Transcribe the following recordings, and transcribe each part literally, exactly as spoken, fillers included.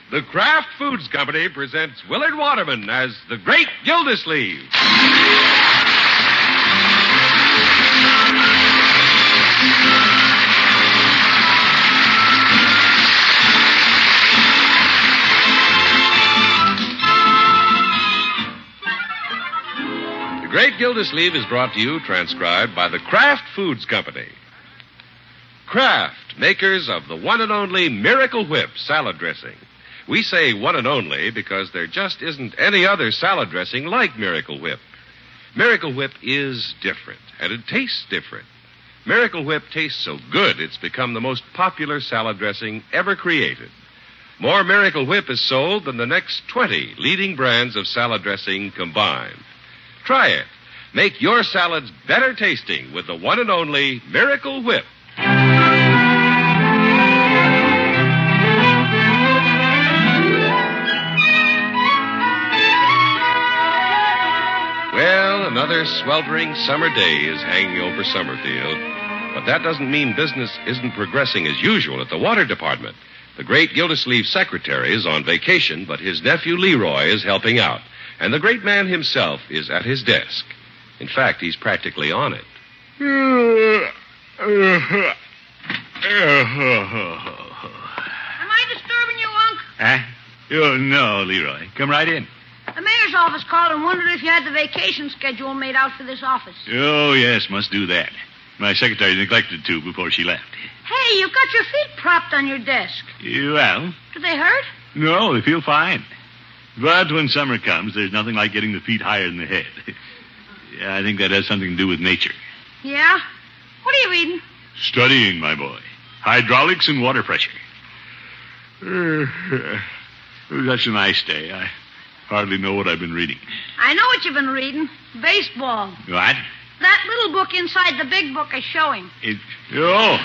the Kraft Foods Company presents Willard Waterman as the Great Gildersleeve. The Great Gildersleeve is brought to you, transcribed by the Kraft Foods Company. Kraft, makers of the one and only Miracle Whip salad dressing. We say one and only because there just isn't any other salad dressing like Miracle Whip. Miracle Whip is different, and it tastes different. Miracle Whip tastes so good, it's become the most popular salad dressing ever created. More Miracle Whip is sold than the next twenty leading brands of salad dressing combined. Try it. Make your salads better tasting with the one and only Miracle Whip. Well, another sweltering summer day is hanging over Summerfield. But that doesn't mean business isn't progressing as usual at the water department. The great Gildersleeve secretary is on vacation, but his nephew Leroy is helping out. And the great man himself is at his desk. In fact, he's practically on it. Am I disturbing you, Unc? Huh? Oh, no, Leroy. Come right in. The mayor's office called and wondered if you had the vacation schedule made out for this office. Oh, yes, must do that. My secretary neglected to before she left. Hey, you've got your feet propped on your desk. Well? Do they hurt? No, they feel fine. But when summer comes, there's nothing like getting the feet higher than the head. Yeah, I think that has something to do with nature. Yeah? What are you reading? Studying, my boy. Hydraulics and water pressure. It was such a nice day. I hardly know what I've been reading. I know what you've been reading. Baseball. What? That little book inside the big book is showing. It, oh.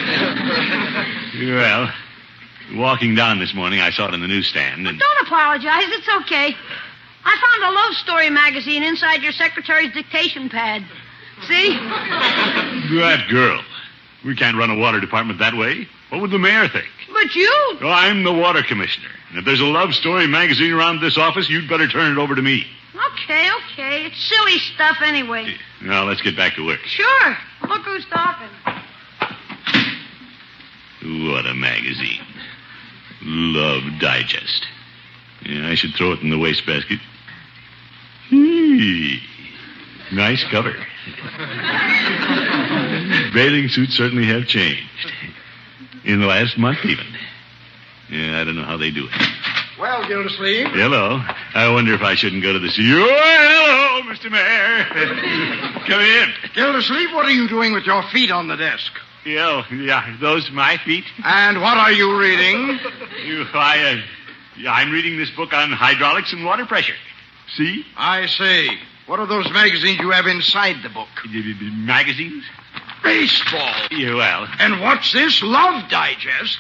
Well, walking down this morning, I saw it in the newsstand. And... Well, don't apologize. It's okay. I found a love story magazine inside your secretary's dictation pad. See? That girl. We can't run a water department that way. What would the mayor think? But you... Oh, I'm the water commissioner. And if there's a love story magazine around this office, you'd better turn it over to me. Okay, okay. It's silly stuff anyway. Now, let's get back to work. Sure. Look who's talking. What a magazine. Love Digest. Yeah, I should throw it in the wastebasket. Hey, nice cover. Bathing suits certainly have changed. In the last month, even. Yeah, I don't know how they do it. Well, Gildersleeve. Hello. I wonder if I shouldn't go to the sea. Oh, hello, Mister Mayor. Come in. Gildersleeve, what are you doing with your feet on the desk? Yeah, yeah, those my feet. And what are you reading? You, I, uh, yeah, I'm reading this book on hydraulics and water pressure. See? I see. What are those magazines you have inside the book? Magazines? Baseball. Yeah, well. And what's this? Love Digest?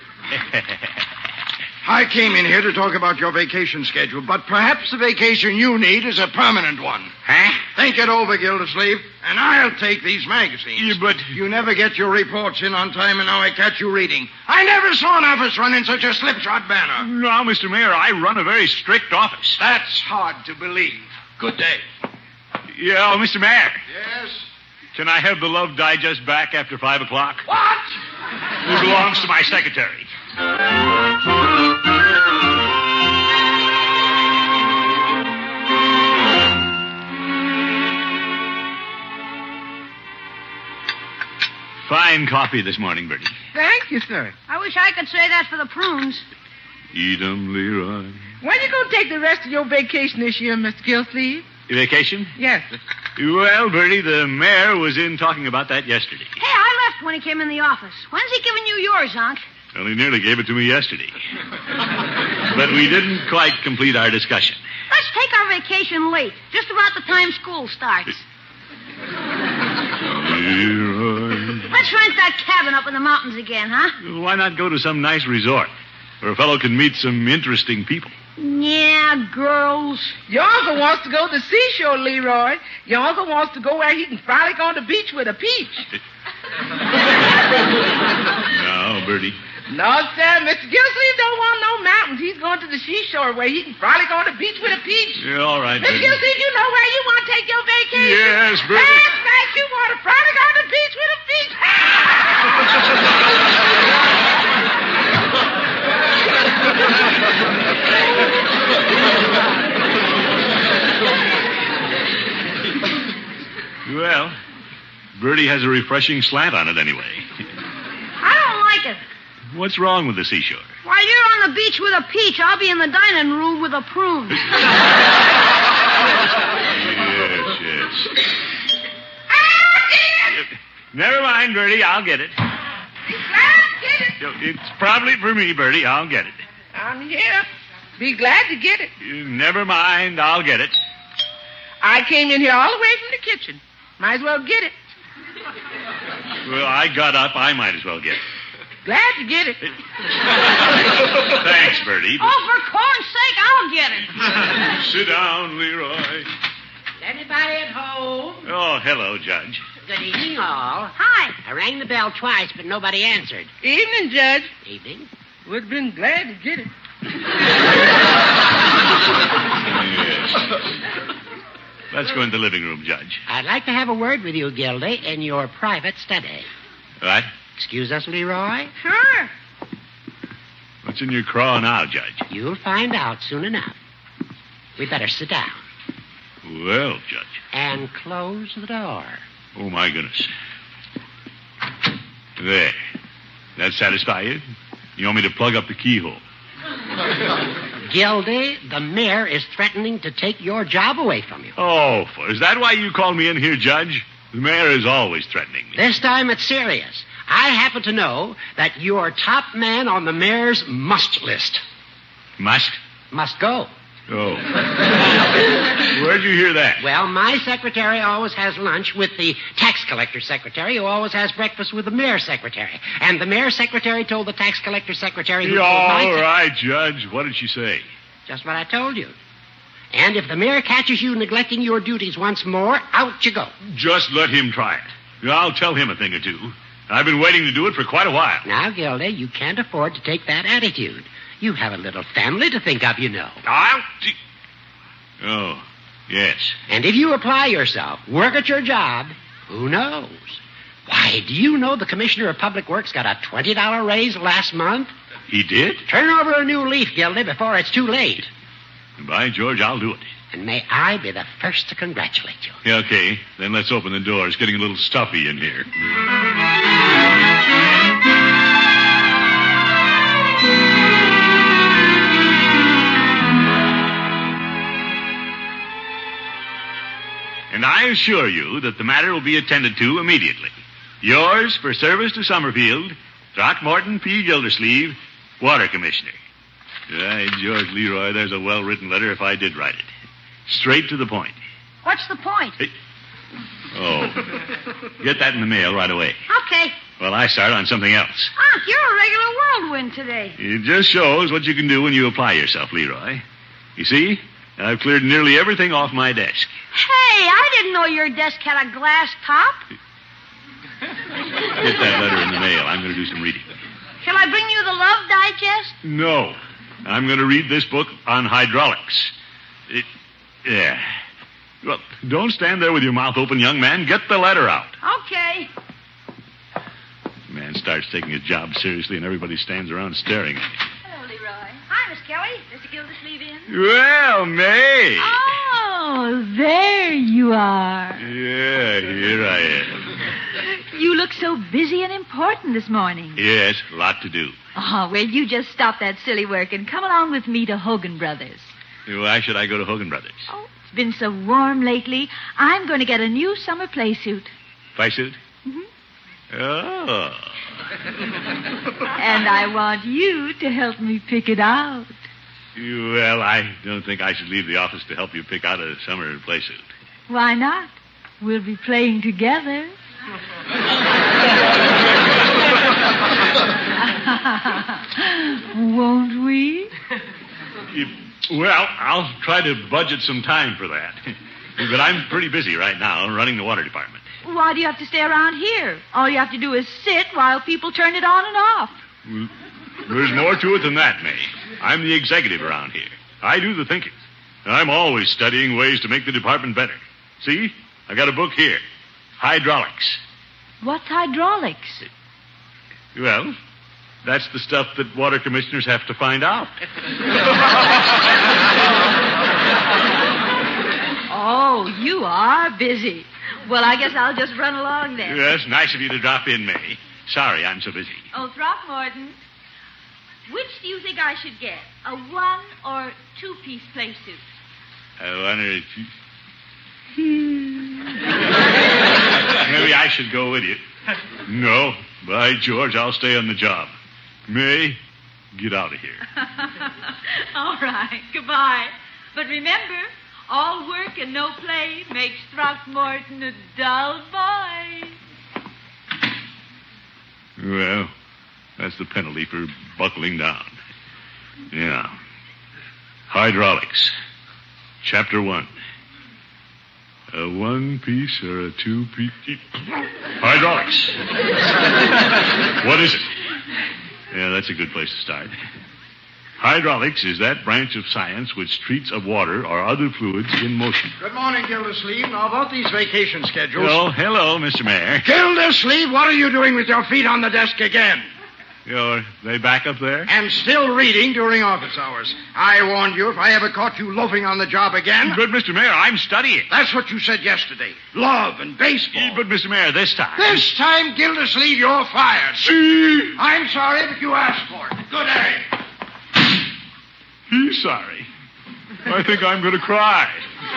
I came in here to talk about your vacation schedule, but perhaps the vacation you need is a permanent one. Huh? Think it over, Gildersleeve, and I'll take these magazines. Yeah, but... You never get your reports in on time, and now I catch you reading. I never saw an office run in such a slipshod manner. Now, Mister Mayor, I run a very strict office. That's hard to believe. Good day. Yeah, oh, Mister Mayor. Yes? Can I have the Love Digest back after five o'clock? What? It belongs to my secretary. Fine coffee this morning, Bertie. Thank you, sir. I wish I could say that for the prunes. Eat 'em, Leroy. When you going to take the rest of your vacation this year, Mister Gildersleeve? Vacation? Yes. Well, Bertie, the mayor was in talking about that yesterday. Hey, I left when he came in the office. When's he giving you yours, Unc? Well, he nearly gave it to me yesterday. But we didn't quite complete our discussion. Let's take our vacation late, just about the time school starts. Leroy. Let's rent that cabin up in the mountains again, huh? Why not go to some nice resort where a fellow can meet some interesting people? Yeah, girls. Your uncle wants to go to the seashore, Leroy. Your uncle wants to go where he can frolic on the beach with a peach. No, Bertie. No, sir. Mister Gildersleeve don't want no mountains. He's going to the seashore where he can frolic on the beach with a peach. Yeah, all right, Miss Bertie. Gilsey, you know where you want to take your vacation? Yes, Bertie. That's right. You want to frolic on the beach with a peach. Well, Bertie has a refreshing slant on it anyway. I don't like it. What's wrong with the seashore? While you're on the beach with a peach, I'll be in the dining room with a prune. Yes, yes. Never mind, Bertie. I'll get it. Be glad to get it. It's probably for me, Bertie. I'll get it. I'm here. Be glad to get it. Never mind. I'll get it. I came in here all the way from the kitchen. Might as well get it. Well, I got up. I might as well get it. Glad to get it. Thanks, Bertie. Oh, for corn's sake, I'll get it. Sit down, Leroy. Anybody at home? Oh, hello, Judge. Good evening, all. Hi. I rang the bell twice, but nobody answered. Evening, Judge. Evening. Would have been glad to get it. Yes. Let's go in the living room, Judge. I'd like to have a word with you, Gildy, in your private study. What? Excuse us, Leroy? Sure. What's in your craw now, Judge? You'll find out soon enough. We'd better sit down. Well, Judge. And close the door. Oh, my goodness. There. That satisfy you? You want me to plug up the keyhole? Gildy, the mayor is threatening to take your job away from you. Oh, is that why you called me in here, Judge? The mayor is always threatening me. This time it's serious. I happen to know that you're top man on the mayor's must list. Must? Must go. Oh. Where'd you hear that? Well, my secretary always has lunch with the tax collector secretary, who always has breakfast with the mayor's secretary. And the mayor's secretary told the tax collector secretary who Yeah, told my all sec- right, Judge. What did she say? Just what I told you. And if the mayor catches you neglecting your duties once more, out you go. Just let him try it. I'll tell him a thing or two. I've been waiting to do it for quite a while. Now, Gildy, you can't afford to take that attitude. You have a little family to think of, you know. I'll... T- oh, yes. And if you apply yourself, work at your job, who knows? Why, do you know the Commissioner of Public Works got a twenty dollars raise last month? He did? Turn over a new leaf, Gildy, before it's too late. By George, I'll do it. And may I be the first to congratulate you. Yeah, okay. Then let's open the door. It's getting a little stuffy in here. And I assure you that the matter will be attended to immediately. Yours for service to Summerfield, Throckmorton P. Gildersleeve, Water Commissioner. Right, George Leroy, there's a well-written letter if I did write it. Straight to the point. What's the point? Hey. Oh. Get that in the mail right away. Okay. Well, I start on something else. Unc, you're a regular whirlwind today. It just shows what you can do when you apply yourself, Leroy. You see, I've cleared nearly everything off my desk. Hey, I didn't know your desk had a glass top. Get that letter in the mail. I'm going to do some reading. Shall I bring you the Love Digest? No. I'm going to read this book on hydraulics. It, yeah. Well, don't stand there with your mouth open, young man. Get the letter out. Okay. Man starts taking his job seriously, and everybody stands around staring at him. Hello, Leroy. Hi, Miss Kelly. Mister Gildersleeve in? Well, May. Oh, there you are. Yeah, here I am. You look so busy and important this morning. Yes, a lot to do. Oh, well, you just stop that silly work and come along with me to Hogan Brothers. Why should I go to Hogan Brothers? Oh, it's been so warm lately. I'm going to get a new summer play suit. Play suit? Mm-hmm. Oh. And I want you to help me pick it out. Well, I don't think I should leave the office to help you pick out a summer play suit. Why not? We'll be playing together. Won't we? If, well, I'll try to budget some time for that. But I'm pretty busy right now running the water department. Why do you have to stay around here? All you have to do is sit while people turn it on and off. Well, there's more to it than that, May. I'm the executive around here. I do the thinking. I'm always studying ways to make the department better. See? I got a book here. Hydraulics. What's hydraulics? Well, that's the stuff that water commissioners have to find out. Oh, you are busy. Well, I guess I'll just run along then. Yes, nice of you to drop in, May. Sorry, I'm so busy. Oh, Throckmorton, which do you think I should get? A one or two-piece play suit? I wonder if you... Maybe I should go with you. No, by George, I'll stay on the job. May, get out of here. All right, goodbye. But remember, all work and no play makes Throckmorton a dull boy. Well, that's the penalty for buckling down. Yeah. Hydraulics. Chapter one. A one-piece or a two-piece... Hydraulics. What is it? Yeah, that's a good place to start. Hydraulics is that branch of science which treats of water or other fluids in motion. Good morning, Gildersleeve. Now, about these vacation schedules... Oh, hello, Mister Mayor. Gildersleeve, what are you doing with your feet on the desk again? Are they back up there? And still reading during office hours. I warned you if I ever caught you loafing on the job again. But, Mister Mayor, I'm studying. That's what you said yesterday. Love and baseball. But, Mister Mayor, this time... This time, Gildersleeve, you're fired. See? I'm sorry, but you asked for it. Good day. He's sorry. I think I'm going to cry.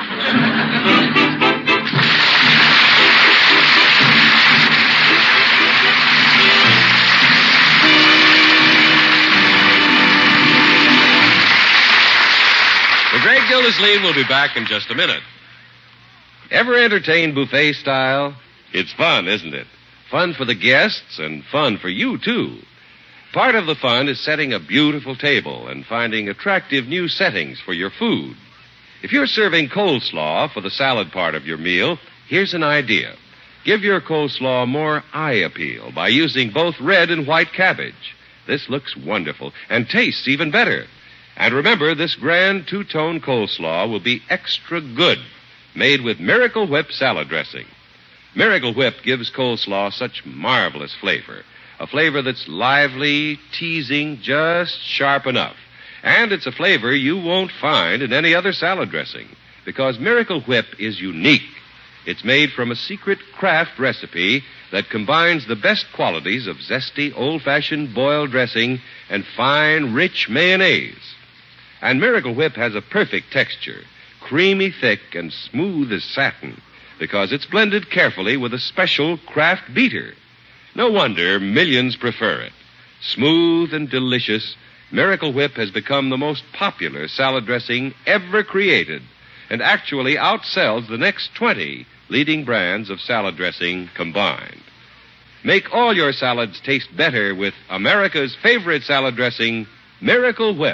The Great Gildersleeve will be back in just a minute. Ever entertained buffet style? It's fun, isn't it? Fun for the guests and fun for you, too. Part of the fun is setting a beautiful table and finding attractive new settings for your food. If you're serving coleslaw for the salad part of your meal, here's an idea. Give your coleslaw more eye appeal by using both red and white cabbage. This looks wonderful and tastes even better. And remember, this grand two-tone coleslaw will be extra good, made with Miracle Whip salad dressing. Miracle Whip gives coleslaw such marvelous flavor. A flavor that's lively, teasing, just sharp enough. And it's a flavor you won't find in any other salad dressing, because Miracle Whip is unique. It's made from a secret craft recipe that combines the best qualities of zesty, old-fashioned boiled dressing and fine, rich mayonnaise. And Miracle Whip has a perfect texture, creamy thick and smooth as satin, because it's blended carefully with a special craft beater. No wonder millions prefer it. Smooth and delicious, Miracle Whip has become the most popular salad dressing ever created and actually outsells the next twenty leading brands of salad dressing combined. Make all your salads taste better with America's favorite salad dressing, Miracle Whip.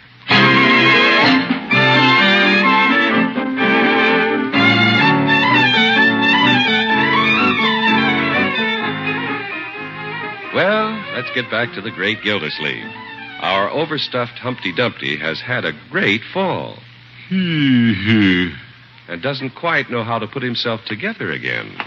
Well, let's get back to the Great Gildersleeve. Our overstuffed Humpty Dumpty has had a great fall. and doesn't quite know how to put himself together again.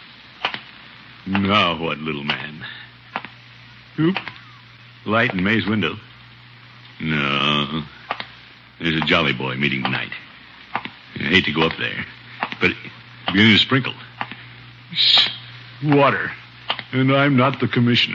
Now what, little man? Oop. Light in May's window. No. There's a jolly boy meeting tonight. I hate to go up there, but it's beginning to sprinkle. Water. And I'm not the commissioner.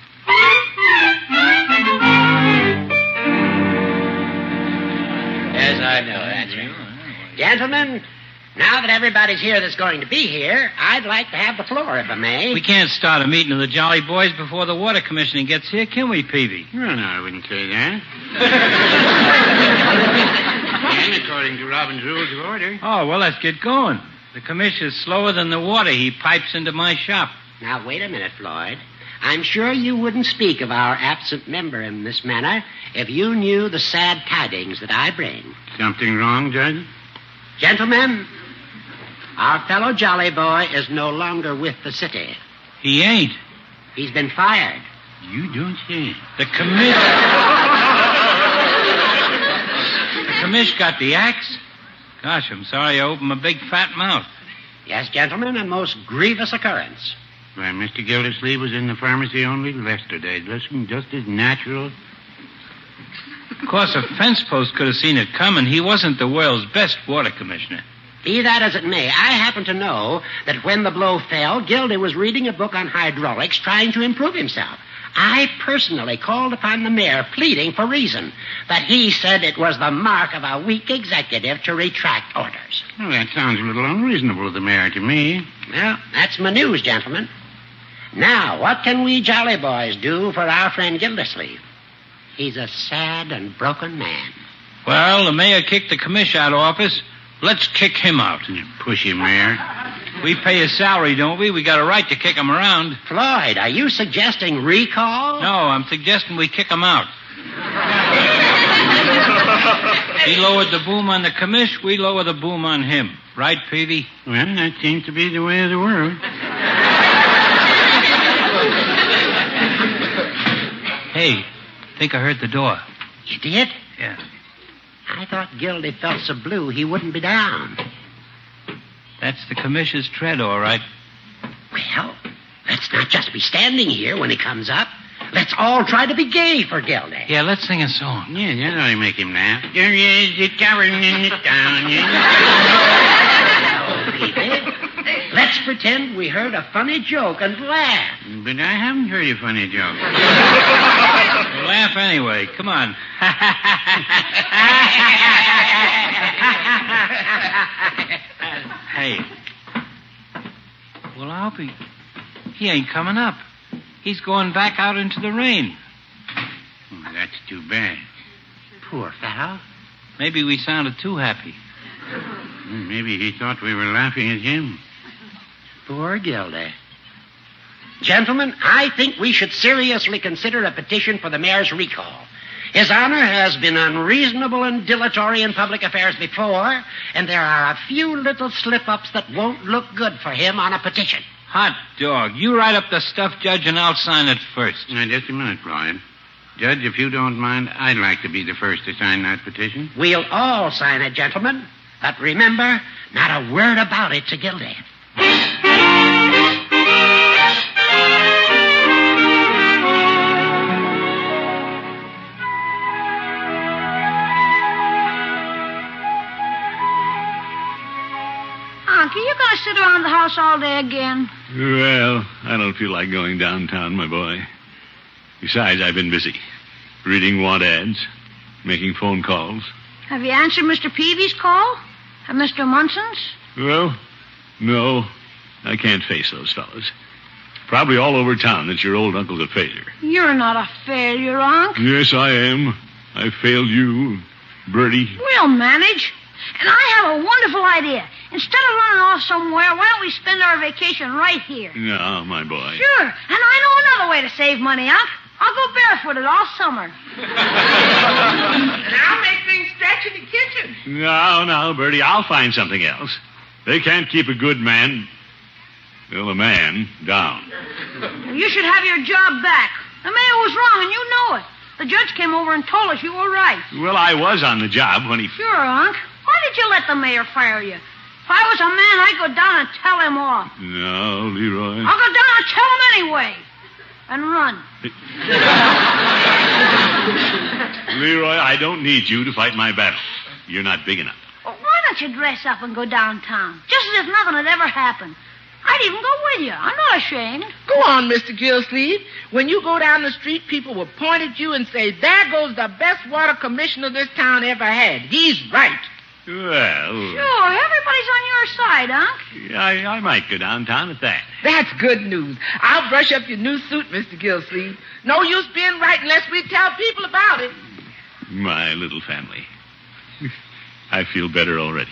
Yes, I know. That's right. Gentlemen, now that everybody's here that's going to be here, I'd like to have the floor, if I may. We can't start a meeting of the Jolly Boys before the water commissioner gets here, can we, Peavy? No, no, I wouldn't say that. And according to Robin's rules of order. Oh, well, let's get going. The commissioner's slower than the water he pipes into my shop. Now, wait a minute, Floyd. I'm sure you wouldn't speak of our absent member in this manner if you knew the sad tidings that I bring. Something wrong, Judge? Gentlemen, our fellow Jolly Boy is no longer with the city. He ain't. He's been fired. You don't say. The commissioner... commish got the axe? Gosh, I'm sorry I opened my big fat mouth. Yes, gentlemen, a most grievous occurrence. Why, Mister Gildersleeve was in the pharmacy only yesterday. Listen, just as natural. Of course, a fence post could have seen it coming. He wasn't the world's best water commissioner. Be that as it may, I happen to know that when the blow fell, Gildy was reading a book on hydraulics trying to improve himself. I personally called upon the mayor pleading for reason, but he said it was the mark of a weak executive to retract orders. Well, that sounds a little unreasonable of the mayor to me. Well, that's my news, gentlemen. Now, what can we jolly boys do for our friend Gildersleeve? He's a sad and broken man. Well, the mayor kicked the commish out of office. Let's kick him out. You pushy mayor. We pay his salary, don't we? We got a right to kick him around. Floyd, are you suggesting recall? No, I'm suggesting we kick him out. He lowered the boom on the commish, we lower the boom on him. Right, Peavy? Well, that seems to be the way of the world. Hey, think I heard the door. You did? Yeah. I thought Gildy felt so blue he wouldn't be down. That's the commissioner's tread, all right. Well, let's not just be standing here when he comes up. Let's all try to be gay for Gildy. Yeah, let's sing a song. Yeah, that ought to make him laugh. There is it covering it down. Peavy, let's pretend we heard a funny joke and laugh. But I haven't heard a funny joke. Well, laugh anyway. Come on. Hey. Well, I'll be... He ain't coming up. He's going back out into the rain. Oh, that's too bad. Poor fellow. Maybe we sounded too happy. Maybe he thought we were laughing at him. Poor Gildy. Gentlemen, I think we should seriously consider a petition for the mayor's recall. His Honor has been unreasonable and dilatory in public affairs before, and there are a few little slip-ups that won't look good for him on a petition. Hot dog. You write up the stuff, Judge, and I'll sign it first. Now, just a minute, Floyd. Judge, if you don't mind, I'd like to be the first to sign that petition. We'll all sign it, gentlemen. But remember, not a word about it to Gildy. Uncle, you going to sit around the house all day again? Well, I don't feel like going downtown, my boy. Besides, I've been busy. Reading want ads, making phone calls. Have you answered Mister Peavy's call? And Mister Munson's? Well, no. I can't face those fellows. Probably all over town that your old uncle's a failure. You're not a failure, Unc. Yes, I am. I failed you, Bertie. We'll manage. And I have a wonderful idea. Instead of running off somewhere, why don't we spend our vacation right here? No, my boy. Sure. And I know another way to save money, Unc. I'll go barefooted all summer. And I'll make things stretch in the kitchen. No, no, Bertie, I'll find something else. They can't keep a good man, well, a man, down. You should have your job back. The mayor was wrong, and you know it. The judge came over and told us you were right. Well, I was on the job when he... Sure, Unc. Why did you let the mayor fire you? If I was a man, I'd go down and tell him off. No, Leroy. I'll go down and tell him anyway. And run. Leroy, I don't need you to fight my battle. You're not big enough. Well, why don't you dress up and go downtown? Just as if nothing had ever happened. I'd even go with you. I'm not ashamed. Go on, Mister Gilsleeve. When you go down the street, people will point at you and say, there goes the best water commissioner this town ever had. He's right. Well... Sure, everybody's on your side, Unc. I, I might go downtown at that. That's good news. I'll brush up your new suit, Mister Gilsleeve. No use being right unless we tell people about it. My little family. I feel better already.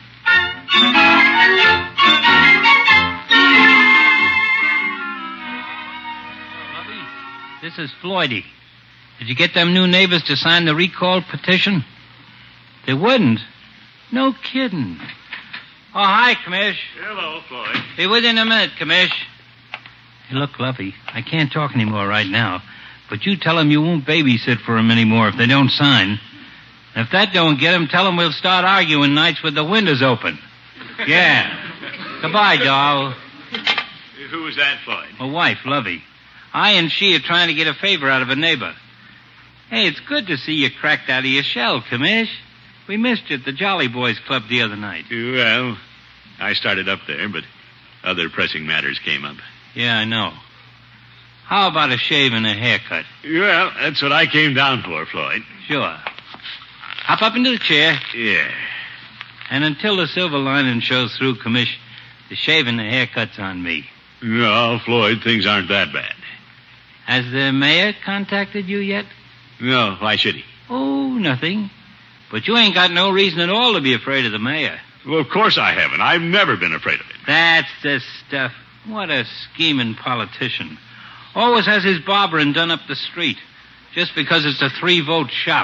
This is Floydie. Did you get them new neighbors to sign the recall petition? They wouldn't. No kidding. Oh, hi, Commish. Hello, Floyd. Be with you in a minute, Commish. Hey, look, Luffy, I can't talk anymore right now, but you tell them you won't babysit for them anymore if they don't sign. If that don't get him, tell him we'll start arguing nights with the windows open. Yeah. Goodbye, doll. Who was that, Floyd? My wife, Lovey. I and she are trying to get a favor out of a neighbor. Hey, it's good to see you cracked out of your shell, Commish. We missed you at the Jolly Boys Club the other night. Well, I started up there, but other pressing matters came up. Yeah, I know. How about a shave and a haircut? Well, that's what I came down for, Floyd. Sure. Hop up into the chair. Yeah. And until the silver lining shows through, Commish, the shave and the haircut's on me. No, Floyd, things aren't that bad. Has the mayor contacted you yet? No, why should he? Oh, nothing. But you ain't got no reason at all to be afraid of the mayor. Well, of course I haven't. I've never been afraid of him. That's the stuff. What a scheming politician. Always has his barbering done up the street. Just because it's a three-vote shop.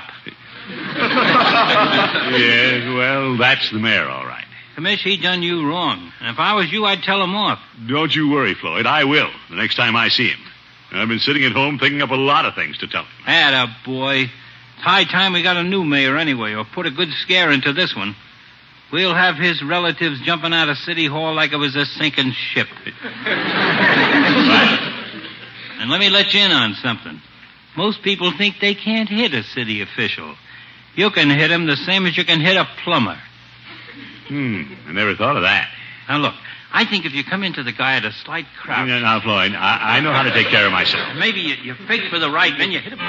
Yeah, well, that's the mayor, all right. Commish, he done you wrong. And if I was you, I'd tell him off. Don't you worry, Floyd. I will, the next time I see him. I've been sitting at home thinking up a lot of things to tell him. Atta boy. It's high time we got a new mayor anyway, or put a good scare into this one. We'll have his relatives jumping out of City Hall like it was a sinking ship. And let me let you in on something. Most people think they can't hit a city official. You can hit him the same as you can hit a plumber. Hmm, I never thought of that. Now, look, I think if you come into the guy at a slight crouch... Now, now Floyd, I, I know how to take care of myself. Maybe you, you fake for the right, then you hit him...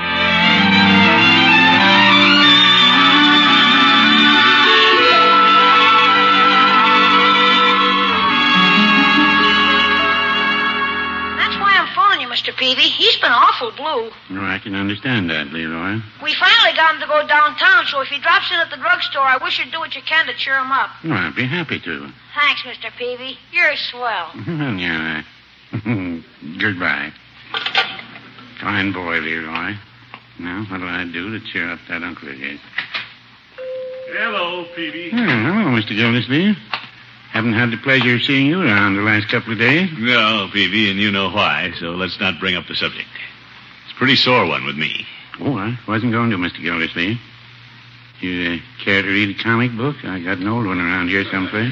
Mister Peavy. He's been awful blue. Oh, I can understand that, Leroy. We finally got him to go downtown, so if he drops in at the drugstore, I wish you'd do what you can to cheer him up. Oh, I'd be happy to. Thanks, Mister Peavy. You're swell. Yeah. Goodbye. Fine boy, Leroy. Now, what'll I do to cheer up that uncle of his? Hello, Peavy. Oh, hello, Mister Gildersleeve. Haven't had the pleasure of seeing you around the last couple of days. No, Peavy, and you know why, so let's not bring up the subject. It's a pretty sore one with me. Oh, I wasn't going to, Mister Gildersleeve. You uh, care to read a comic book? I got an old one around here someplace.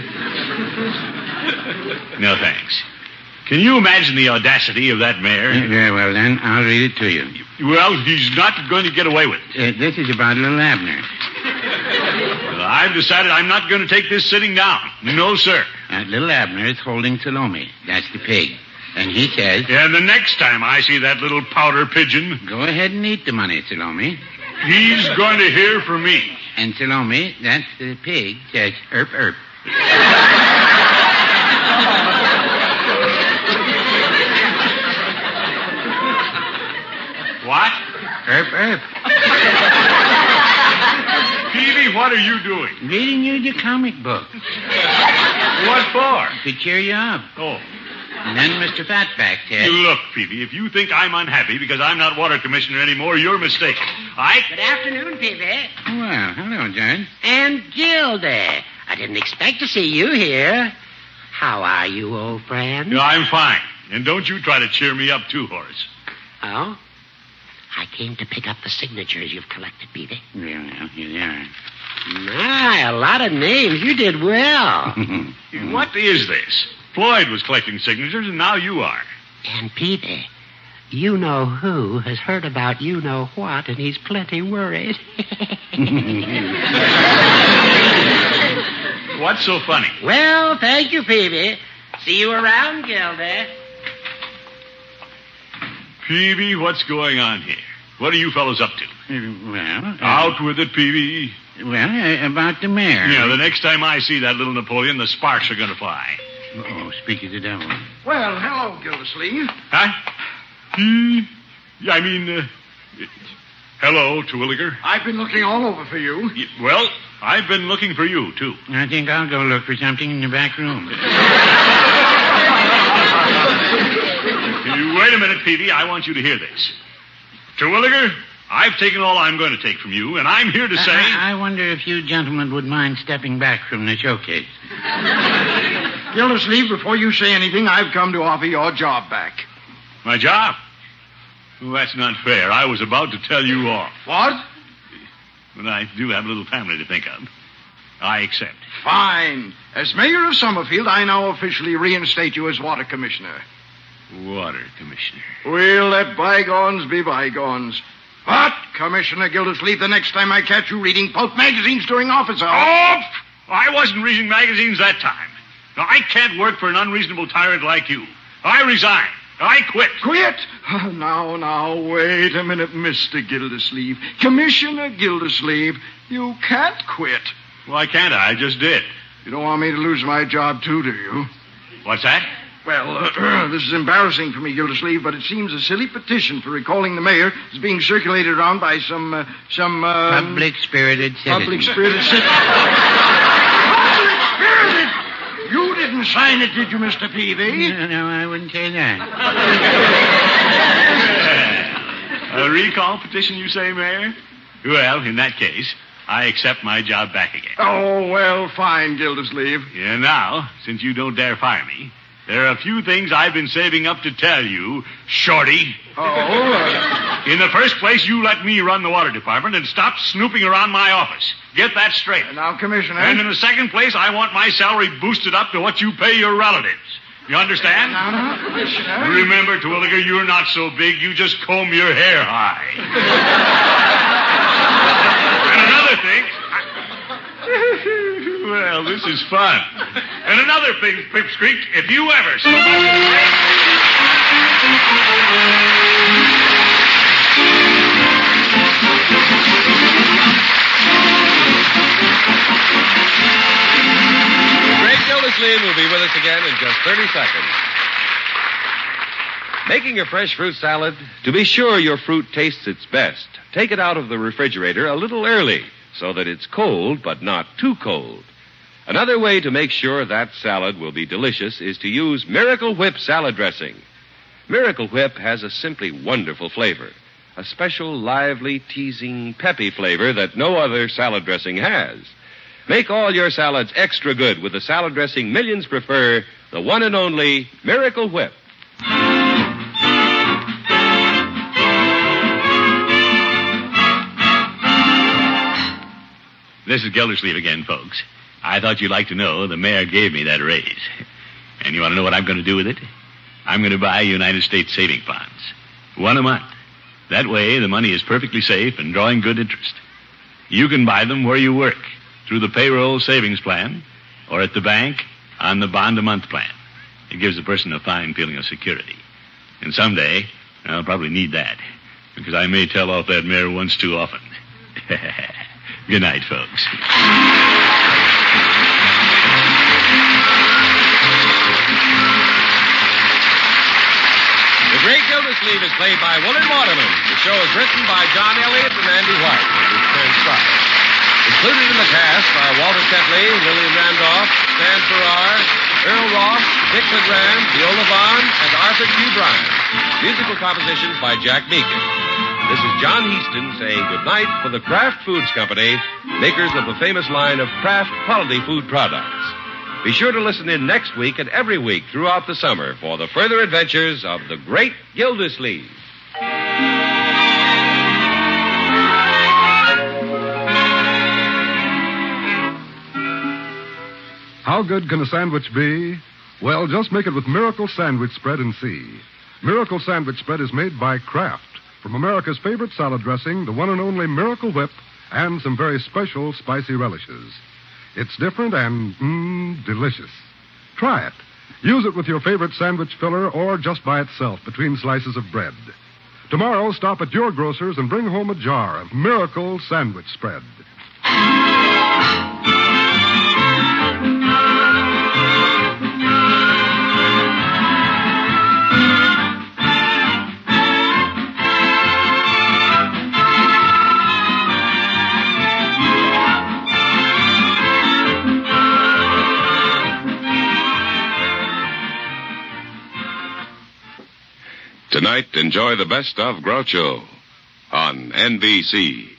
No, thanks. Can you imagine the audacity of that mayor? Uh, very well, then. I'll read it to you. Well, he's not going to get away with it. Uh, this is about little Abner. Well, I've decided I'm not going to take this sitting down. No, sir. Uh, little Abner is holding Salome. That's the pig. And he says... Yeah, the next time I see that little powder pigeon... Go ahead and eat the money, Salome. He's going to hear from me. And Salome, that's the pig, says, erp, erp. What? Erp, erp. Peavy, what are you doing? Reading you the comic book. What for? To cheer you up. Oh. And then Mister Fatback said... Look, Peavy, if you think I'm unhappy because I'm not water commissioner anymore, you're mistaken. I... Good afternoon, Peavy. Well, hello, Judge. And Gilda. I didn't expect to see you here. How are you, old friend? No, I'm fine. And don't you try to cheer me up too, Horace. Oh? I came to pick up the signatures you've collected, Peavy. Yeah, well, here they are. My, a lot of names. You did well. What is this? Floyd was collecting signatures, and now you are. And Peavy, you know who has heard about you know what, and he's plenty worried. What's so funny? Well, thank you, Peavy. See you around, Gilda. Peavy, what's going on here? What are you fellows up to? Uh, well... Uh, Out with it, Peavy. Well, uh, about the mayor. Yeah, the next time I see that little Napoleon, the sparks are going to fly. Oh, speak of the devil. Well, hello, Gildersleeve. Huh? Hmm? I mean, uh, hello, Terwilliger. I've been looking all over for you. Y- Well, I've been looking for you, too. I think I'll go look for something in the back room. You wait a minute, Peavy. I want you to hear this. Terwilliger, I've taken all I'm going to take from you, and I'm here to say... I, I wonder if you gentlemen would mind stepping back from the showcase. Gildersleeve, before you say anything, I've come to offer your job back. My job? Well, that's not fair. I was about to tell you off. What? but I do have a little family to think of. I accept. Fine. As mayor of Summerfield, I now officially reinstate you as water commissioner. Water commissioner. We'll let bygones be bygones. But, Commissioner Gildersleeve, the next time I catch you reading pulp magazines during office hours... Oh! I wasn't reading magazines that time. Now, I can't work for an unreasonable tyrant like you. I resign. I quit. Quit? Oh, now, now, wait a minute, Mister Gildersleeve. Commissioner Gildersleeve, you can't quit. Why can't I? I just did. You don't want me to lose my job, too, do you? What's that? Well, uh, this is embarrassing for me, Gildersleeve, but it seems a silly petition for recalling the mayor is being circulated around by some, uh, some, uh... Public-spirited citizens. Public-spirited citizens. Public-spirited! You didn't sign it, did you, Mister Peavy? No, no, I wouldn't say that. A recall petition, you say, Mayor? Well, in that case, I accept my job back again. Oh, well, fine, Gildersleeve. Yeah, now, since you don't dare fire me, there are a few things I've been saving up to tell you, Shorty. Oh, uh... In the first place, you let me run the water department and stop snooping around my office. Get that straight. Now, Commissioner... And in the second place, I want my salary boosted up to what you pay your relatives. You understand? Now, now, Commissioner... Remember, Terwilliger, you're not so big. You just comb your hair high. And another thing... I... Well, this is fun. And another thing, Pipsqueak, if you ever so much... Gildersleeve will be with us again in just thirty seconds. Making a fresh fruit salad? To be sure your fruit tastes its best, take it out of the refrigerator a little early so that it's cold but not too cold. Another way to make sure that salad will be delicious is to use Miracle Whip salad dressing. Miracle Whip has a simply wonderful flavor, a special, lively, teasing, peppy flavor that no other salad dressing has. Make all your salads extra good with the salad dressing millions prefer, the one and only Miracle Whip. This is Gildersleeve again, folks. I thought you'd like to know the mayor gave me that raise. And you want to know what I'm going to do with it? I'm going to buy United States saving bonds. One a month. That way, the money is perfectly safe and drawing good interest. You can buy them where you work, through the payroll savings plan, or at the bank on the bond-a-month plan. It gives a person a fine feeling of security. And someday, I'll probably need that, because I may tell off that mayor once too often. Good night, folks. The Great Gildersleeve is played by Willard Waterman. The show is written by John Elliott and Andy White, with transcribed. Included in the cast are Walter Tetley, Lillian Randolph, Stan Farrar, Earl Ross, Dick LeGrand, Viola Vaughn, and Arthur Q. Bryan. Musical compositions by Jack Meakin. This is John Heaston saying goodnight for the Kraft Foods Company, makers of the famous line of Kraft quality food products. Be sure to listen in next week and every week throughout the summer for the further adventures of the Great Gildersleeve. How good can a sandwich be? Well, just make it with Miracle Sandwich Spread and see. Miracle Sandwich Spread is made by Kraft, from America's favorite salad dressing, the one and only Miracle Whip, and some very special spicy relishes. It's different and, mmm, delicious. Try it. Use it with your favorite sandwich filler or just by itself between slices of bread. Tomorrow, stop at your grocer's and bring home a jar of Miracle Sandwich Spread. Tonight, enjoy the best of Groucho on N B C.